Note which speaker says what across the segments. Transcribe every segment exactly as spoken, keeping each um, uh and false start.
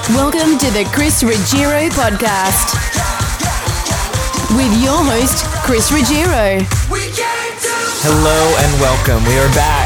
Speaker 1: Welcome to the Chris Ruggiero podcast with your host, Chris Ruggiero.
Speaker 2: Hello and welcome. We are back.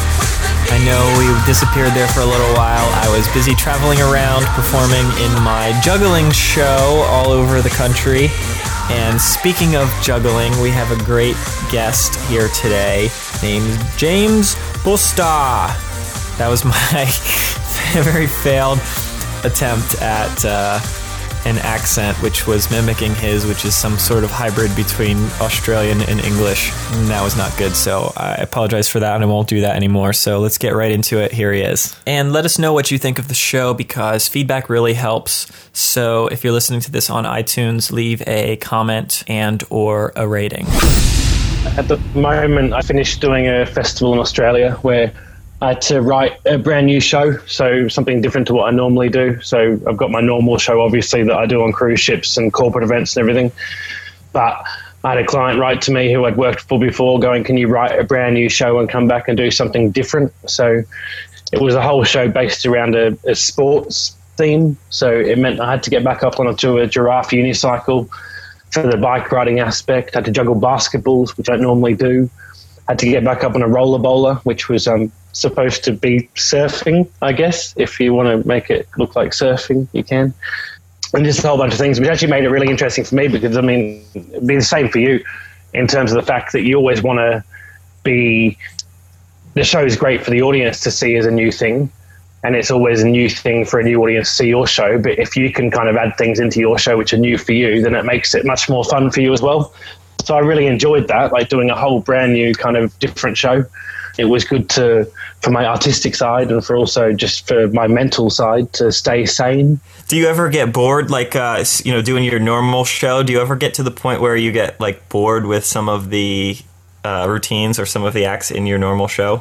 Speaker 2: I know we disappeared there for a little while. I was busy traveling around performing in my juggling show all over the country. And speaking of juggling, we have a great guest here today named James Busta. That was my very failed attempt at uh, an accent, which was mimicking his, which is some sort of hybrid between Australian and English. And that was not good, so I apologize for that, and I won't do that anymore. So let's get right into it. Here he is. And let us know what you think of the show, because feedback really helps. So if you're listening to this on iTunes, leave a comment and or a rating.
Speaker 3: At the moment, I finished doing a festival in Australia where I had to write a brand new show, so something different to what I normally do. So I've got my normal show, obviously, that I do on cruise ships and corporate events and everything. But I had a client write to me who I'd worked for before going, can you write a brand new show and come back and do something different? So it was a whole show based around a, a sports theme. So it meant I had to get back up onto a giraffe unicycle for the bike riding aspect. I had to juggle basketballs, which I normally do. I had to get back up on a roller bowler, which was um, supposed to be surfing, I guess. If you want to make it look like surfing, you can. And just a whole bunch of things, which actually made it really interesting for me because, I mean, it'd be the same for you in terms of the fact that you always want to be – the show is great for the audience to see as a new thing, and it's always a new thing for a new audience to see your show. But if you can kind of add things into your show which are new for you, then it makes it much more fun for you as well. So I really enjoyed that, like doing a whole brand new kind of different show. It was good to for my artistic side and for also just for my mental side to stay sane.
Speaker 2: Do you ever get bored, like, uh, you know, doing your normal show? Do you ever get to the point where you get, like, bored with some of the uh, routines or some of the acts in your normal show?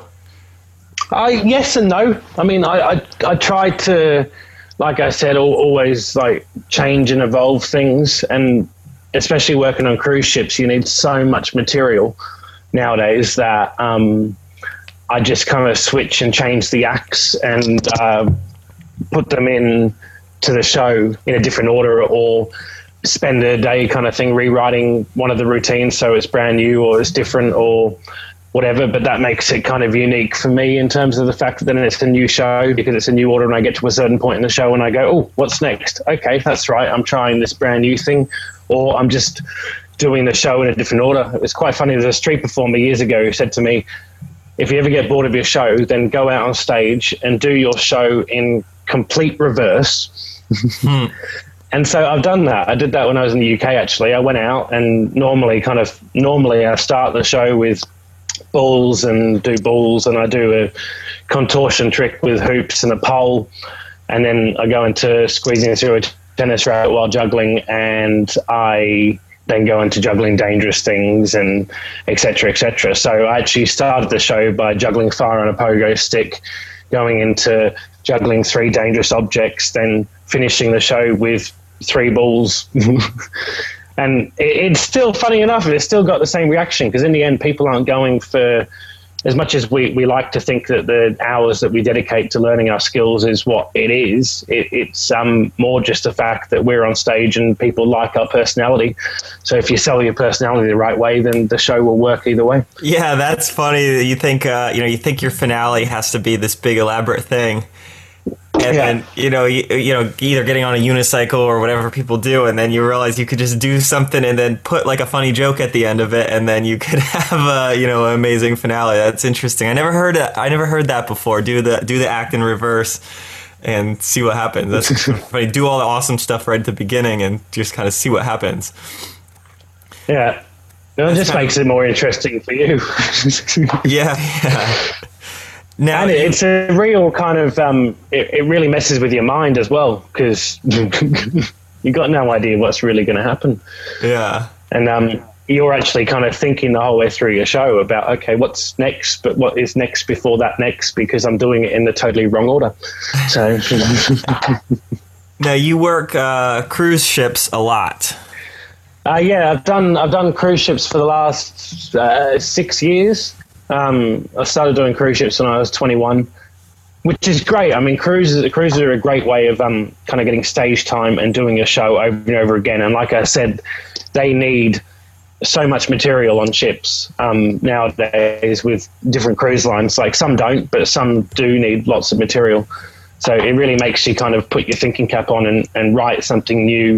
Speaker 3: I yes and no. I mean, I I, I try to, like I said, always, like, change and evolve things, and especially working on cruise ships, you need so much material nowadays that um, I just kind of switch and change the acts and uh, put them in to the show in a different order, or spend a day kind of thing rewriting one of the routines so it's brand new or it's different or whatever. But that makes it kind of unique for me in terms of the fact that then it's a new show because it's a new order, and I get to a certain point in the show and I go, oh, what's next? Okay, that's right, I'm trying this brand new thing. Or I'm just doing the show in a different order. It was quite funny. There's a street performer years ago who said to me, if you ever get bored of your show, then go out on stage and do your show in complete reverse. Hmm. And so I've done that. I did that when I was in the U K, actually. I went out and normally kind of, normally I start the show with balls and do balls, and I do a contortion trick with hoops and a pole. And then I go into squeezing through a tennis racket while juggling, and I then go into juggling dangerous things and et cetera, et cetera. So I actually started the show by juggling fire on a pogo stick, going into juggling three dangerous objects, then finishing the show with three balls. And it, it's still, funny enough, it's still got the same reaction, because in the end, people aren't going for, as much as we, we like to think that the hours that we dedicate to learning our skills is what it is, it, it's um, more just the fact that we're on stage and people like our personality. So if you sell your personality the right way, then the show will work either way.
Speaker 2: Yeah, that's funny. You think, uh, you know, you think your finale has to be this big elaborate thing. And yeah. then, you know, you, you know, either getting on a unicycle or whatever people do, and then you realize you could just do something and then put like a funny joke at the end of it, and then you could have a, you know, an amazing finale. That's interesting. I never heard it. I never heard that before. Do the do the act in reverse and see what happens. That's funny. Do all the awesome stuff right at the beginning and just kind of see what happens.
Speaker 3: Yeah, no, it just makes it more interesting for you.
Speaker 2: yeah. yeah. Now,
Speaker 3: and it's a real kind of, um, it, it really messes with your mind as well, because you got no idea what's really going to happen.
Speaker 2: Yeah.
Speaker 3: And um, you're actually kind of thinking the whole way through your show about, okay, what's next, but what is next before that next, because I'm doing it in the totally wrong order. So
Speaker 2: now you work uh, cruise ships a lot.
Speaker 3: Uh, yeah, I've done I've done cruise ships for the last uh, six years. Um, I started doing cruise ships when I was twenty-one, which is great. I mean, cruises cruises are a great way of um, kind of getting stage time and doing a show over and over again. And like I said, they need so much material on ships um, nowadays with different cruise lines. Like some don't, but some do need lots of material. So it really makes you kind of put your thinking cap on and, and write something new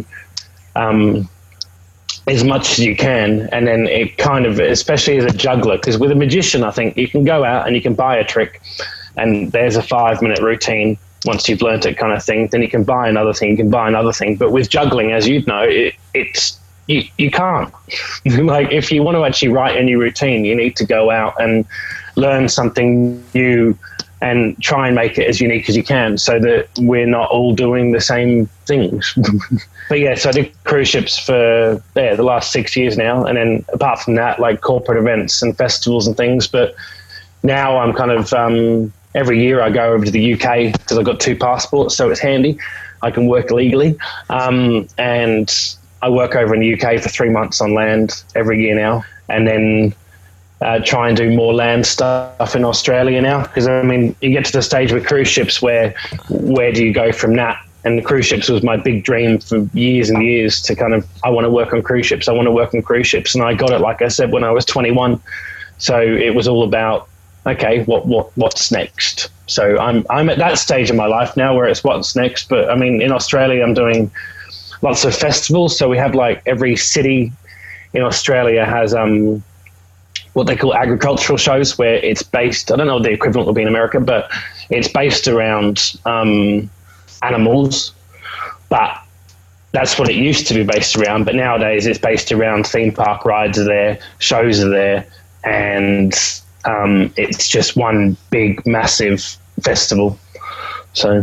Speaker 3: um, as much as you can. And then it kind of, especially as a juggler, because with a magician, I think you can go out and you can buy a trick and there's a five minute routine once you've learnt it kind of thing. Then you can buy another thing, you can buy another thing. But with juggling, as you know, it, it's, you, you can't. Like if you want to actually write a new routine, you need to go out and learn something new and try and make it as unique as you can so that we're not all doing the same things. But yeah, so I did cruise ships for yeah, the last six years now. And then apart from that, like corporate events and festivals and things. But now I'm kind of, um, every year I go over to the U K because I've got two passports, so it's handy. I can work legally. Um, and I work over in the U K for three months on land every year now. And then Uh, try and do more land stuff in Australia now, because I mean you get to the stage with cruise ships where where do you go from that? And the cruise ships was my big dream for years and years to kind of I want to work on cruise ships I want to work on cruise ships and I got it, like I said, when I was twenty-one. So it was all about, okay, what what what's next? So I'm I'm at that stage in my life now where it's what's next. But I mean in Australia I'm doing lots of festivals, so we have like every city in Australia has um what they call agricultural shows, where it's based, I don't know what the equivalent will be in America, but it's based around um, animals. But that's what it used to be based around. But nowadays it's based around theme park rides are there, shows are there, and um, it's just one big, massive festival. So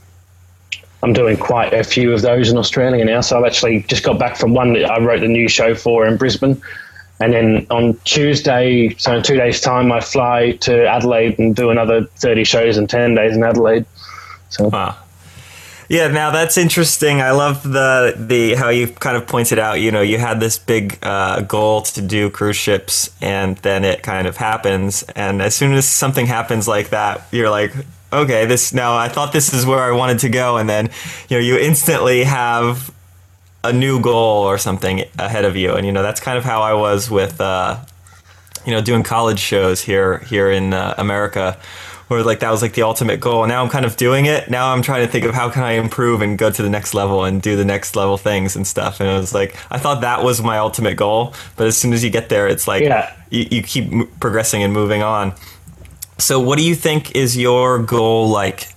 Speaker 3: I'm doing quite a few of those in Australia now. So I've actually just got back from one that I wrote the new show for in Brisbane. And then on Tuesday, so in two days' time, I fly to Adelaide and do another thirty shows in ten days in Adelaide. So,
Speaker 2: wow. Yeah, now that's interesting. I love the the how you kind of pointed out, you know, you had this big uh, goal to do cruise ships, and then it kind of happens. And as soon as something happens like that, you're like, okay, this now I thought this is where I wanted to go. And then, you know, you instantly have a new goal or something ahead of you. And, you know, that's kind of how I was with, uh, you know, doing college shows here, here in uh, America, where like, that was like the ultimate goal. And now I'm kind of doing it. Now I'm trying to think of how can I improve and go to the next level and do the next level things and stuff. And it was like, I thought that was my ultimate goal. But as soon as you get there, it's like, yeah. you, you keep m- progressing and moving on. So what do you think is your goal? Like,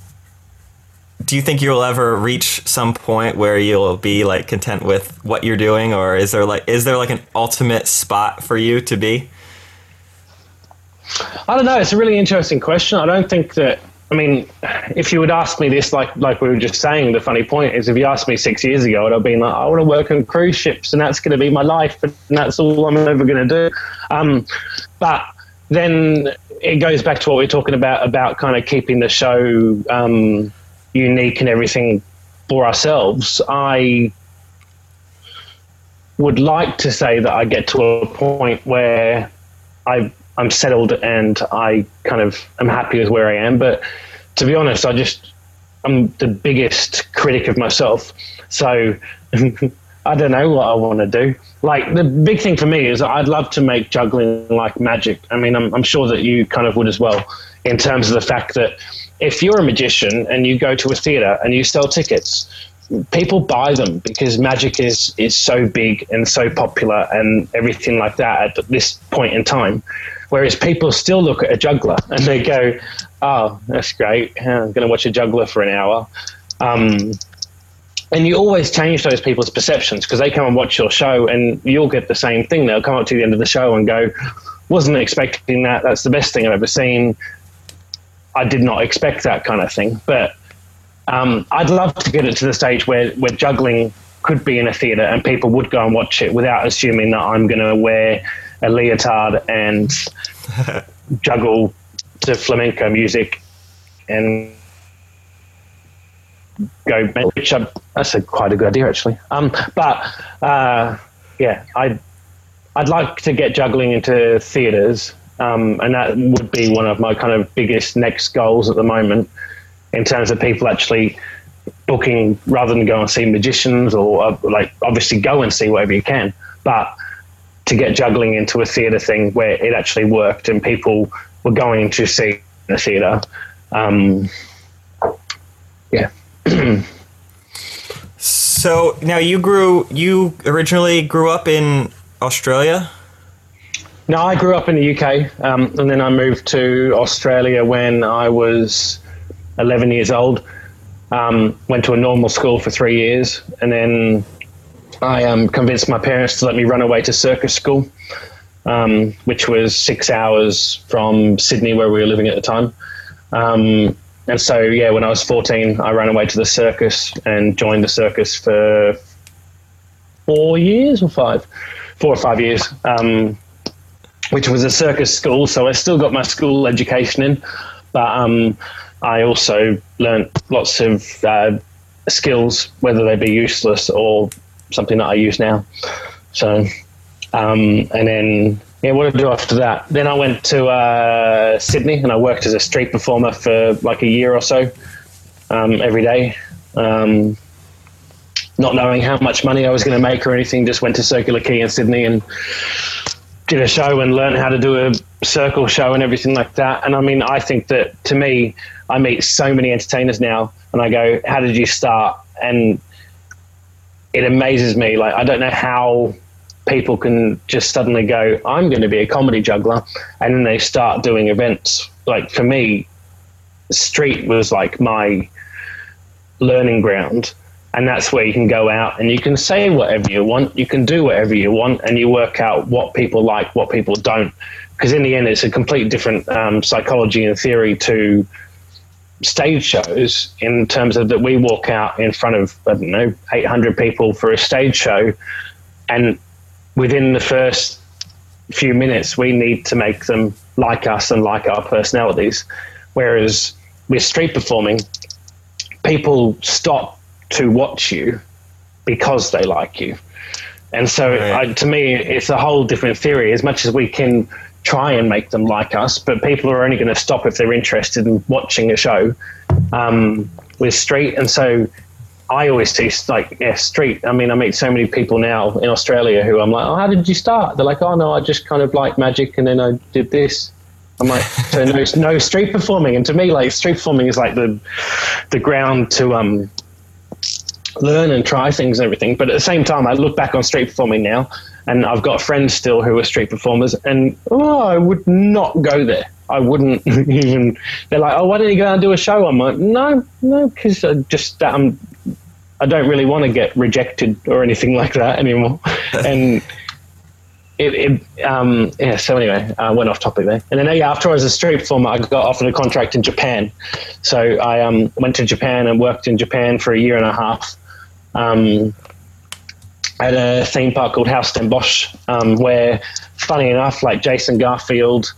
Speaker 2: do you think you'll ever reach some point where you'll be like content with what you're doing, or is there like is there like an ultimate spot for you to be?
Speaker 3: I don't know. It's a really interesting question. I don't think that. I mean, if you would ask me this, like like we were just saying, the funny point is, if you asked me six years ago, I'd have been like, I want to work on cruise ships, and that's going to be my life, and that's all I'm ever going to do. Um, but then it goes back to what we we're talking about about kind of keeping the show Um, unique and everything for ourselves. I would like to say that I get to a point where I, I'm settled and I kind of am happy with where I am. But to be honest, I just, I'm the biggest critic of myself. So I don't know what I want to do. Like the big thing for me is I'd love to make juggling like magic. I mean, I'm, I'm sure that you kind of would as well, in terms of the fact that if you're a magician and you go to a theater and you sell tickets, people buy them because magic is, is so big and so popular and everything like that at this point in time. Whereas people still look at a juggler and they go, oh, that's great. I'm going to watch a juggler for an hour. Um, and you always change those people's perceptions because they come and watch your show and you'll get the same thing. They'll come up to the end of the show and go, wasn't expecting that. That's the best thing I've ever seen. I did not expect that kind of thing. But um, I'd love to get it to the stage where, where juggling could be in a theatre and people would go and watch it without assuming that I'm going to wear a leotard and juggle to flamenco music and go, which I, that's a quite a good idea actually. Um, but uh, yeah, I'd, I'd like to get juggling into theatres Um, and that would be one of my kind of biggest next goals at the moment, in terms of people actually booking rather than go and see magicians, or uh, like obviously go and see whatever you can, but to get juggling into a theatre thing where it actually worked and people were going to see the theatre. Um, yeah.
Speaker 2: So now you grew, you originally grew up in Australia?
Speaker 3: No, I grew up in the U K, um, and then I moved to Australia when I was eleven years old. Um, went to a normal school for three years, and then I um, convinced my parents to let me run away to circus school, um, which was six hours from Sydney, where we were living at the time. Um, and so, yeah, when I was fourteen, I ran away to the circus and joined the circus for four years or five, four or five years. Um, which was a circus school, so I still got my school education in, but um, I also learnt lots of uh, skills, whether they be useless or something that I use now. So, um, and then, yeah, what did I do after that? Then I went to uh, Sydney, and I worked as a street performer for like a year or so, um, every day. Um, not knowing how much money I was going to make or anything, just went to Circular Quay in Sydney and did a show and learned how to do a circle show and everything like that. And I mean, I think that, to me, I meet so many entertainers now, and I go, how did you start? And it amazes me. Like, I don't know how people can just suddenly go, I'm going to be a comedy juggler, and then they start doing events. Like, for me, street was like my learning ground. And that's where you can go out and you can say whatever you want, you can do whatever you want, and you work out what people like, what people don't. Because in the end, it's a completely different um, psychology and theory to stage shows, in terms of that we walk out in front of, I don't know, eight hundred people for a stage show, and within the first few minutes, we need to make them like us and like our personalities. Whereas with street performing, people stop to watch you because they like you. And so
Speaker 2: right.
Speaker 3: I, to me, it's a whole different theory. As much as we can try and make them like us, but people are only going to stop if they're interested in watching a show um, with street. And so I always teach, like, yeah, street. I mean, I meet so many people now in Australia who I'm like, oh, how did you start? They're like, oh, no, I just kind of like magic, and then I did this. I'm like, so no, no street performing. And to me, like, street performing is like the the ground to um learn and try things and everything. But at the same time, I look back on street performing now, and I've got friends still who are street performers, and oh, I would not go there. I wouldn't even. They're like, oh, why don't you go and do a show? I'm like, no, no, because I just um, I don't really want to get rejected or anything like that anymore. And it, it um, yeah. So anyway, I went off topic there. And then yeah, after I was a street performer, I got offered a contract in Japan. So I um went to Japan and worked in Japan for a year and a half. Um, at a theme park called Haus den Bosch, um, where, funny enough, like Jason Garfield,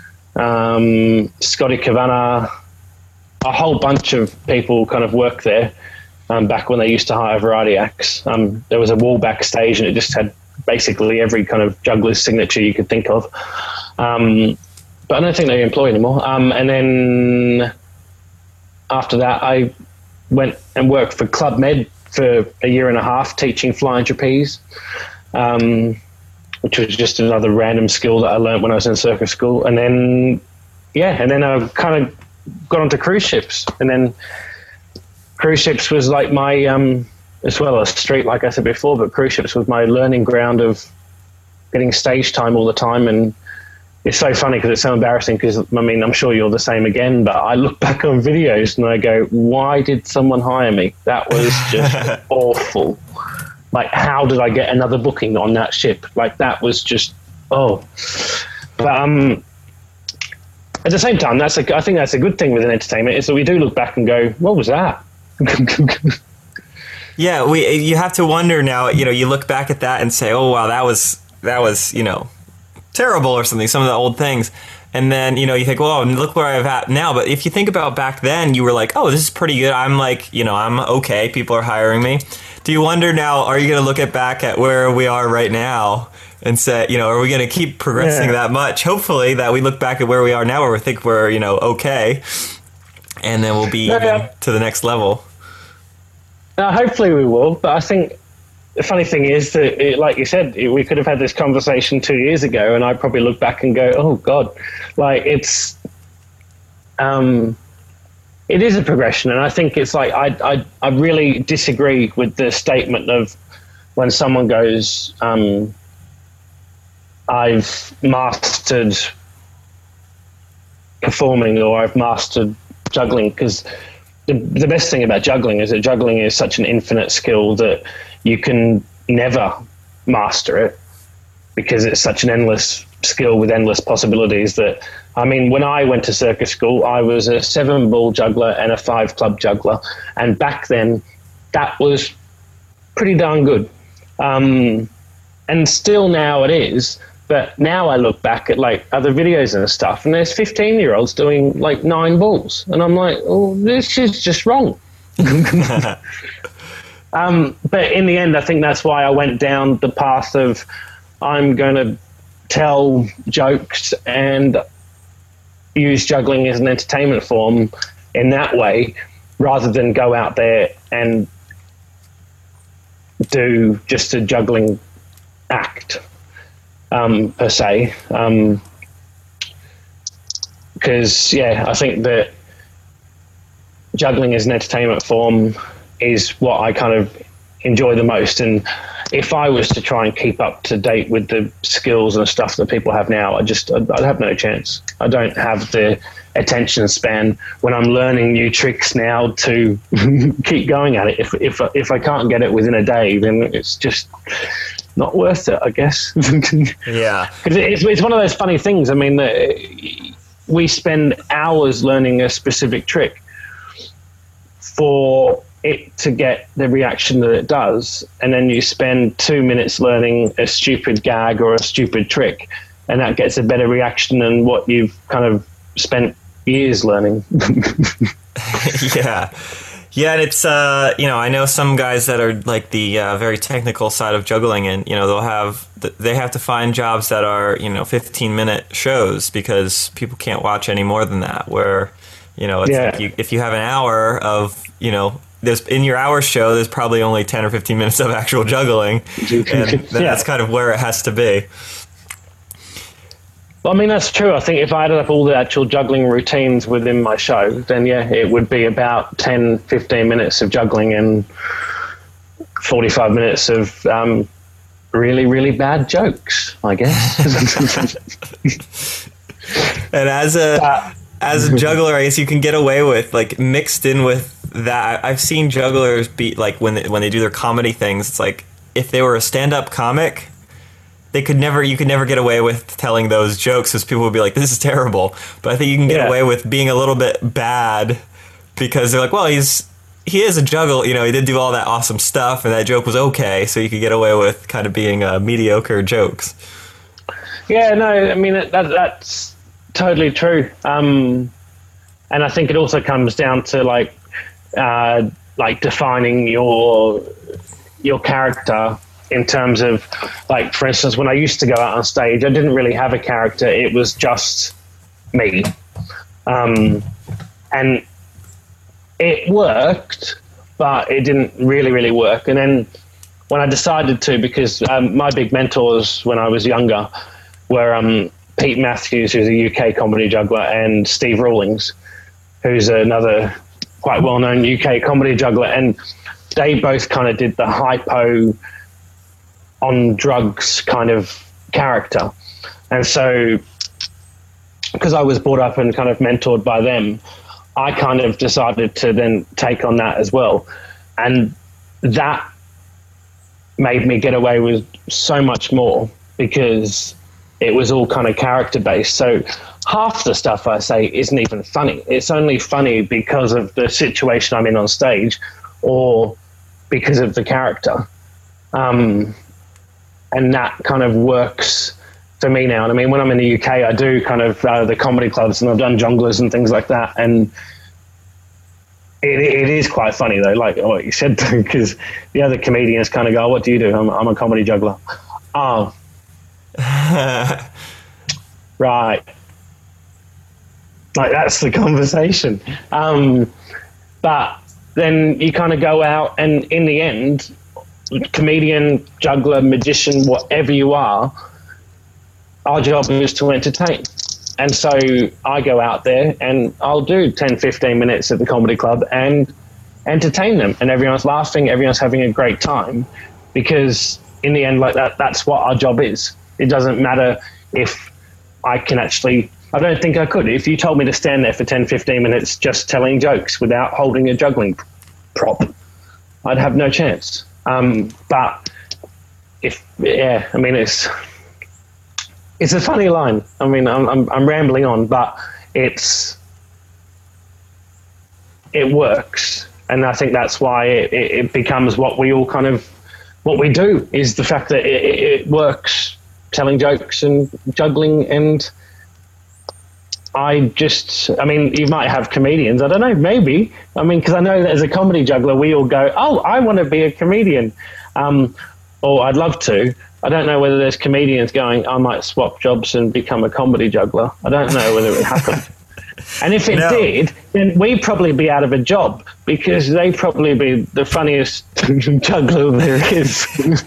Speaker 3: um, Scotty Kavanagh, a whole bunch of people kind of worked there um, back when they used to hire variety acts. Um, there was a wall backstage, and it just had basically every kind of juggler's signature you could think of. Um, but I don't think they employ anymore. Um, and then after that, I went and worked for Club Med for a year and a half, teaching flying trapeze, um, which was just another random skill that I learned when I was in circus school. And then, yeah, and then I kind of got onto cruise ships. And then cruise ships was like my, um, as well as street, like I said before, but cruise ships was my learning ground of getting stage time all the time. And it's so funny because it's so embarrassing, because, I mean, I'm sure you're the same again, but I look back on videos and I go, why did someone hire me? That was just awful. Like, how did I get another booking on that ship? Like, that was just, oh. But um, at the same time, that's a, I think that's a good thing with an entertainment, is that we do look back and go, what was that?
Speaker 2: Yeah, we. You have to wonder now, you know, you look back at that and say, oh, wow, that was, that was, you know, terrible or something, some of the old things. And then, you know, you think, well, look where I'm at now. But if you think about back then, you were like, oh, this is pretty good. I'm like, you know, I'm okay. People are hiring me. Do you wonder now, are you going to look at back at where we are right now and say, you know, are we going to keep progressing
Speaker 3: Yeah.
Speaker 2: that much? Hopefully that we look back at where we are now where we think we're, you know, okay, and then we'll be
Speaker 3: Yeah.
Speaker 2: even to the next level.
Speaker 3: Uh, hopefully we will, but I think the funny thing is that, it, like you said, it, we could have had this conversation two years ago, and I'd probably look back and go, "Oh God!" Like it's, um, it is a progression, and I think it's like I, I, I really disagree with the statement of when someone goes, um, "I've mastered performing," or "I've mastered juggling," because the, the best thing about juggling is that juggling is such an infinite skill that you can never master it, because it's such an endless skill with endless possibilities. That, I mean, when I went to circus school, I was a seven ball juggler and a five club juggler, and back then that was pretty darn good, um, and still now it is. But now I look back at like other videos and stuff, and there's fifteen year olds doing like nine balls, and I'm like, oh, this is just wrong. um, but in the end, I think that's why I went down the path of I'm going to tell jokes and use juggling as an entertainment form in that way, rather than go out there and do just a juggling act. Um, per se, because um, yeah, I think that juggling as an entertainment form is what I kind of enjoy the most. And if I was to try and keep up to date with the skills and stuff that people have now, I just I'd, I'd have no chance. I don't have the attention span when I'm learning new tricks now to keep going at it. If if if I can't get it within a day, then it's just not worth it, I guess.
Speaker 2: Yeah.
Speaker 3: Because it's, it's one of those funny things. I mean, uh, we spend hours learning a specific trick for it to get the reaction that it does, and then you spend two minutes learning a stupid gag or a stupid trick, and that gets a better reaction than what you've kind of spent years learning.
Speaker 2: Yeah. Yeah, and it's, uh, you know, I know some guys that are like the uh, very technical side of juggling, and, you know, they'll have, they have to find jobs that are, you know, fifteen minute shows because people can't watch any more than that, where, you know, it's
Speaker 3: Yeah.
Speaker 2: like you, if you have an hour of, you know, there's in your hour show, there's probably only ten or fifteen minutes of actual juggling, and that's
Speaker 3: Yeah.
Speaker 2: kind of where it has to be.
Speaker 3: Well, I mean, that's true. I think if I added up all the actual juggling routines within my show, then yeah, it would be about ten, fifteen minutes of juggling and forty-five minutes of um, really, really bad jokes, I guess.
Speaker 2: And as a
Speaker 3: Uh,
Speaker 2: as a juggler, I guess you can get away with, like, mixed in with that. I've seen jugglers be like, when they, when they do their comedy things, it's like if they were a stand-up comic, they could never, you could never get away with telling those jokes because people would be like, this is terrible. But I think you can get
Speaker 3: Yeah.
Speaker 2: away with being a little bit bad because they're like, well, he's, he is a juggle, you know, he did do all that awesome stuff and that joke was okay. So you could get away with kind of being uh, mediocre jokes.
Speaker 3: Yeah, no, I mean, that, that's totally true. Um, and I think it also comes down to like, uh, like defining your, your character in terms of, like, for instance, when I used to go out on stage, I didn't really have a character. It was just me. Um, and it worked, but it didn't really, really work. And then when I decided to, because um, my big mentors when I was younger were um, Pete Matthews, who's a U K comedy juggler, and Steve Rawlings, who's another quite well-known U K comedy juggler. And they both kind of did the hypo on drugs kind of character. And so, because I was brought up and kind of mentored by them, I kind of decided to then take on that as well. And that made me get away with so much more because it was all kind of character based. So half the stuff I say isn't even funny. It's only funny because of the situation I'm in on stage or because of the character. Um, and that kind of works for me now. And I mean, when I'm in the U K, I do kind of uh, the comedy clubs, and I've done jonglers and things like that. And it, it is quite funny though, like what you said, because the other comedians kind of go, "What do you do?" I'm, I'm a comedy juggler. Oh, Right. Like, that's the conversation. Um, but then you kind of go out, and in the end, comedian, juggler, magician, whatever you are, our job is to entertain. And so I go out there and I'll do ten, fifteen minutes at the comedy club and entertain them. And everyone's laughing, everyone's having a great time, because in the end, like that, that's what our job is. It doesn't matter if I can actually, I don't think I could. If you told me to stand there for ten, fifteen minutes just telling jokes without holding a juggling prop, I'd have no chance. Um, but if, yeah, I mean, it's, it's a funny line. I mean, I'm, I'm, I'm rambling on, but it's, it works. And I think that's why it, it, it becomes what we all kind of, what we do, is the fact that it, it works, telling jokes and juggling. And I just, I mean, you might have comedians, I don't know, maybe. I mean, because I know that as a comedy juggler, we all go, oh, I want to be a comedian. Um, or I'd love to. I don't know whether there's comedians going, I might swap jobs and become a comedy juggler. I don't know whether it happened. And if it no. did, then we'd probably be out of a job, because they'd probably be the funniest juggler there is.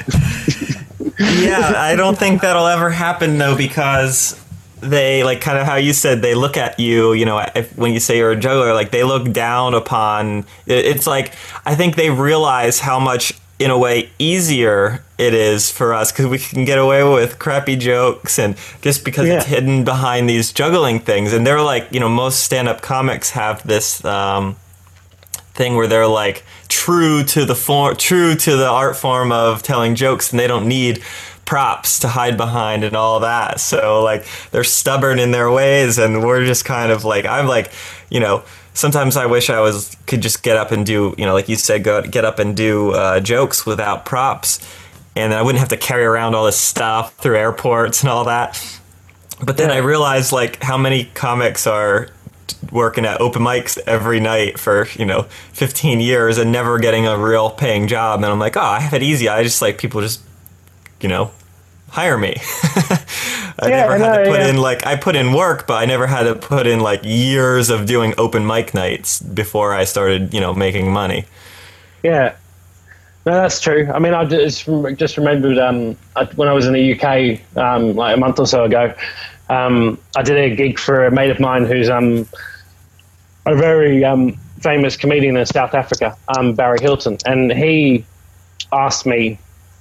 Speaker 2: Yeah, I don't think that'll ever happen, though, because they, like, kind of how you said, they look at you, you know, if, when you say you're a juggler, like, they look down upon, it, it's like, I think they realize how much, in a way, easier it is for us, because we can get away with crappy jokes, and just because yeah. it's hidden behind these juggling things. And they're like, you know, most stand-up comics have this um, thing where they're like true to the form, true to the art form of telling jokes, and they don't need props to hide behind and all that. So like, they're stubborn in their ways, and we're just kind of like, I'm like, you know, sometimes I wish I was could just get up and do, you know, like you said, go get up and do uh, jokes without props, and then I wouldn't have to carry around all this stuff through airports and all that. But then yeah. I realized, like, how many comics are working at open mics every night for, you know, fifteen years and never getting a real paying job. And I'm like, oh, I have it easy. I just, like, people just, you know, hire me. I yeah, never had no, to put yeah. in, like, I put in work, but I never had to put in, like, years of doing open mic nights before I started, you know, making money.
Speaker 3: Yeah. No, that's true. I mean, I just, just remembered um, I, when I was in the U K, um, like a month or so ago, um, I did a gig for a mate of mine who's um, a very um, famous comedian in South Africa, um, Barry Hilton, and he asked me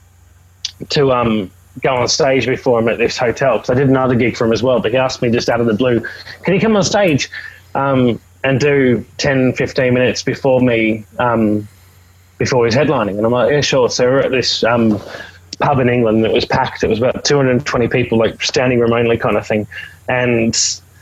Speaker 3: to um, go on stage before him at this hotel, because I did another gig for him as well, but he asked me just out of the blue, can you come on stage um, and do ten, fifteen minutes before me, um, before he's headlining? And I'm like, yeah, sure. So we're at this um, pub in England that was packed. It was about two hundred twenty people, like standing room only kind of thing. And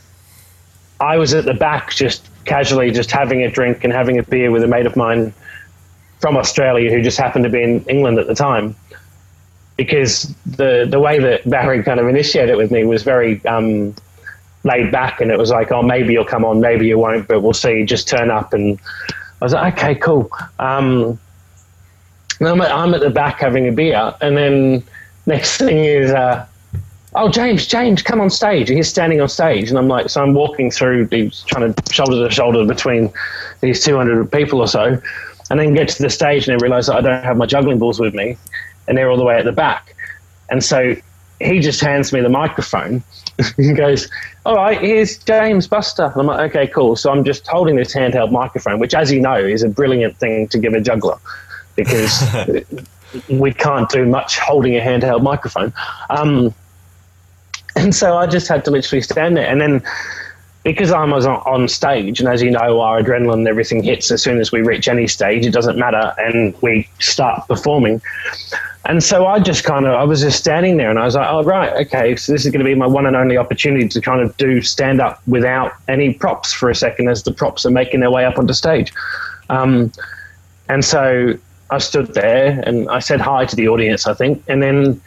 Speaker 3: I was at the back just casually just having a drink and having a beer with a mate of mine from Australia who just happened to be in England at the time. Because the the way that Barry kind of initiated it with me was very um, laid back, and it was like, oh, maybe you'll come on, maybe you won't, but we'll see. Just turn up. And I was like, okay, cool. Um, and I'm at, I'm at the back having a beer, and then next thing is, uh, oh, James, James, come on stage. And he's standing on stage, and I'm like, so I'm walking through, these, trying to shoulder to shoulder between these two hundred people or so, and then get to the stage and I realise that I don't have my juggling balls with me, and they're all the way at the back. And so he just hands me the microphone and goes, all right, here's James Buster. And I'm like, okay, cool. So I'm just holding this handheld microphone, which, as you know, is a brilliant thing to give a juggler, because we can't do much holding a handheld microphone. Um, and so I just had to literally stand there. And then because I was on, on stage, and as you know, our adrenaline and everything hits as soon as we reach any stage, it doesn't matter, and we start performing. And so I just kind of, I was just standing there, and I was like, oh, right, okay, so this is going to be my one and only opportunity to kind of do stand-up without any props for a second, as the props are making their way up onto stage. Um, and so I stood there, and I said hi to the audience, I think, and then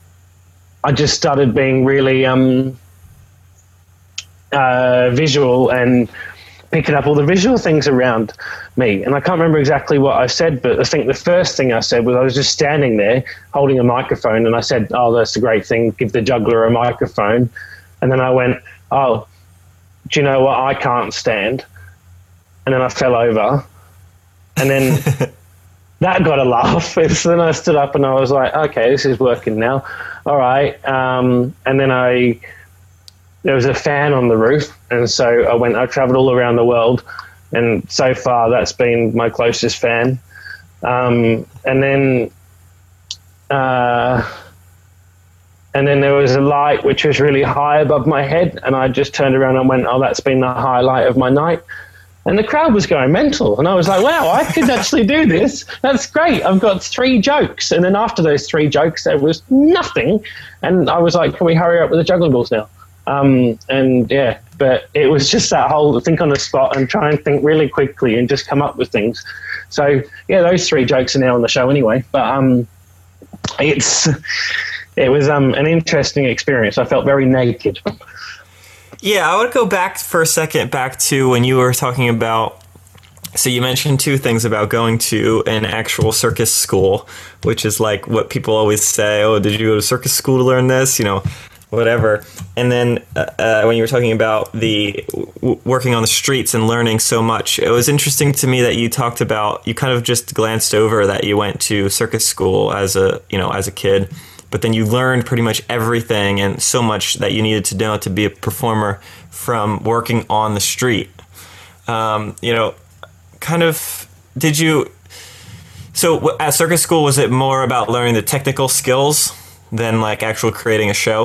Speaker 3: I just started being really um, uh, visual and picking up all the visual things around me. And I can't remember exactly what I said, but I think the first thing I said was I was just standing there holding a microphone, and I said, oh, that's a great thing, give the juggler a microphone. And then I went, oh, do you know what I can't stand? And then I fell over, and then that got a laugh. So then I stood up and I was like, okay, this is working now. All right. Um, and then I... there was a fan on the roof, and so I went, I traveled all around the world, and so far that's been my closest fan. Um, and then, uh, and then there was a light which was really high above my head, and I just turned around and went, oh, that's been the highlight of my night. And the crowd was going mental, and I was like, wow, I could actually do this. That's great. I've got three jokes. And then after those three jokes, there was nothing. And I was like, can we hurry up with the juggling balls now? Um, and yeah, but it was just that whole think on the spot and try and think really quickly and just come up with things. So yeah, those three jokes are now on the show anyway, but, um, it's, it was, um, an interesting experience. I felt very naked.
Speaker 2: Yeah. I would go back for a second, back to when you were talking about, so you mentioned two things about going to an actual circus school, which is like what people always say, oh, did you go to circus school to learn this? You know, whatever. And then uh, uh, when you were talking about the w- working on the streets and learning so much, it was interesting to me that you talked about, you kind of just glanced over that you went to circus school as a, you know, as a kid, but then you learned pretty much everything and so much that you needed to know to be a performer from working on the street. Um, you know, kind of, did you, so at circus school, was it more about learning the technical skills than like actual creating a show?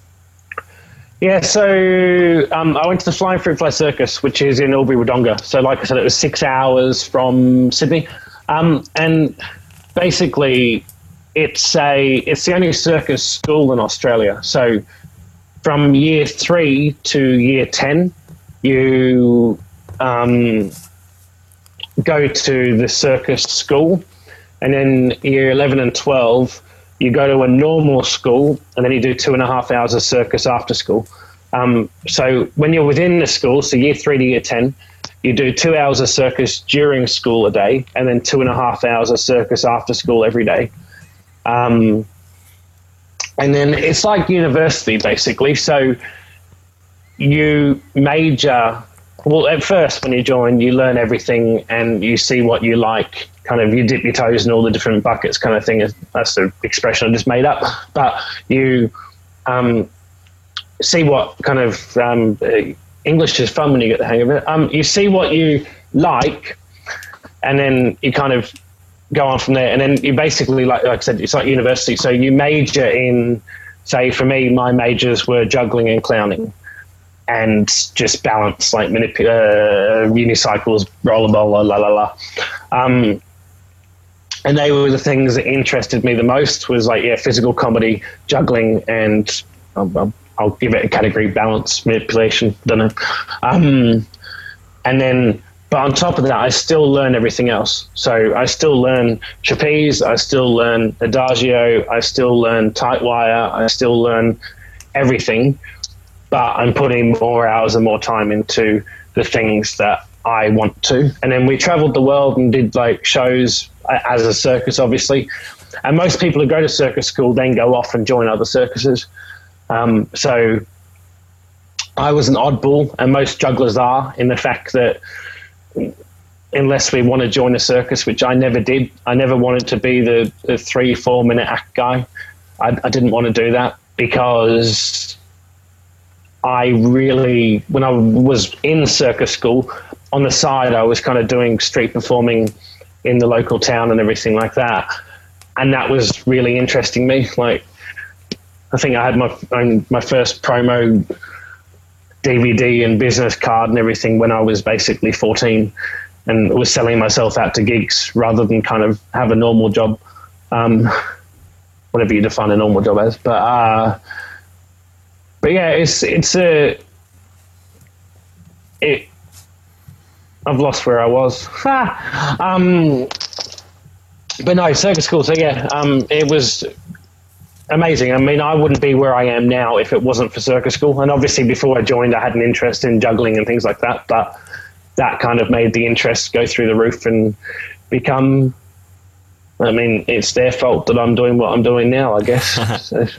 Speaker 3: Yeah, so um, I went to the Flying Fruit Fly Circus, which is in Albury-Wodonga. So like I said, it was six hours from Sydney. Um, and basically, it's a it's the only circus school in Australia. So from year three to year ten, you um, go to the circus school. And then year eleven and twelve, you go to a normal school, and then you do two and a half hours of circus after school. Um, so when you're within the school, so year three to year ten, you do two hours of circus during school a day, and then two and a half hours of circus after school every day. Um, and then it's like university, basically. So you major, well, at first when you join, you learn everything and you see what you like. Kind of, you dip your toes in all the different buckets kind of thing. That's the expression I just made up. But you um, see what kind of, um, English is fun when you get the hang of it. Um, you see what you like, and then you kind of go on from there. And then you basically, like, like I said, it's like university. So you major in, say for me, my majors were juggling and clowning. And just balance, like manip- uh, unicycles, rollerball, la la la. Um, and they were the things that interested me the most. Was like, yeah, physical comedy, juggling, and um, I'll give it a category: balance, manipulation. Don't know. Um, and then, but on top of that, I still learn everything else. So I still learn trapeze, I still learn adagio, I still learn tight wire, I still learn everything. But I'm putting more hours and more time into the things that I want to. And then we traveled the world and did like shows as a circus, obviously. And most people who go to circus school then go off and join other circuses. Um, so I was an oddball, and most jugglers are, in the fact that unless we want to join a circus, which I never did, I never wanted to be the, the three, four minute act guy. I, I didn't want to do that because I really, when I was in circus school, on the side, I was kind of doing street performing in the local town and everything like that. And that was really interesting me. Like, I think I had my my first promo D V D and business card and everything when I was basically fourteen, and was selling myself out to gigs rather than kind of have a normal job, um, whatever you define a normal job as. But, uh, But yeah, it's it's a it. I've lost where I was. um, but no, circus school. So yeah, um, it was amazing. I mean, I wouldn't be where I am now if it wasn't for circus school. And obviously, before I joined, I had an interest in juggling and things like that. But that kind of made the interest go through the roof and become, I mean, it's their fault that I'm doing what I'm doing now, I guess. So.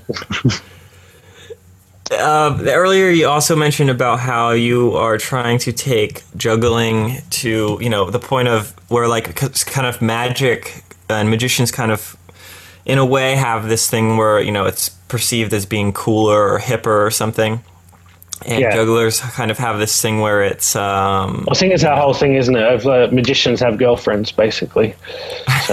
Speaker 2: Uh, earlier, you also mentioned about how you are trying to take juggling to, you know, the point of where, like, kind of magic and magicians kind of, in a way, have this thing where, you know, it's perceived as being cooler or hipper or something. And yeah. jugglers kind of have this thing where it's... Um,
Speaker 3: I think it's our whole thing, isn't it? Of uh, magicians have girlfriends, basically. So.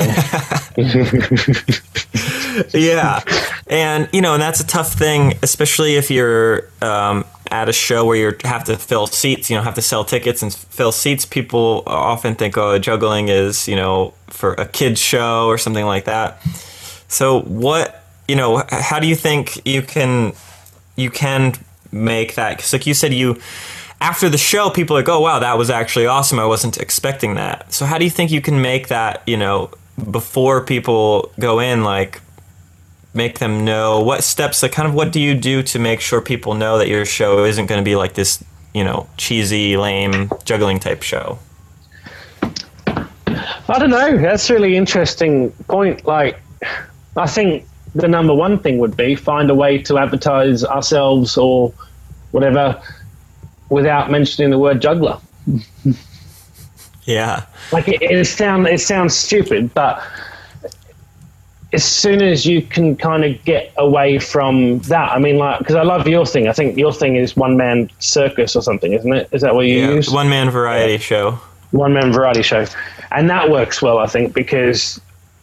Speaker 2: Yeah. And, you know, and that's a tough thing, especially if you're um, at a show where you have to fill seats, you know, have to sell tickets and fill seats. People often think, oh, juggling is, you know, for a kid's show or something like that. So what, you know, how do you think you can, you can make that? Because like you said, you, after the show, people are like, oh, wow, that was actually awesome. I wasn't expecting that. So how do you think you can make that, you know, before people go in, like, make them know what steps, like, kind of what do you do to make sure people know that your show isn't going to be like this, you know, cheesy, lame juggling type show?
Speaker 3: I don't know. That's a really interesting point. Like, I think the number one thing would be find a way to advertise ourselves or whatever without mentioning the word juggler.
Speaker 2: Yeah.
Speaker 3: Like, it, it, sound, it sounds stupid, but as soon as you can kind of get away from that, I mean, like, because I love your thing. I think your thing is one-man circus or something, isn't it? Is that what you
Speaker 2: yeah,
Speaker 3: use?
Speaker 2: One-man variety yeah. show.
Speaker 3: One-man variety show. And that works well, I think, because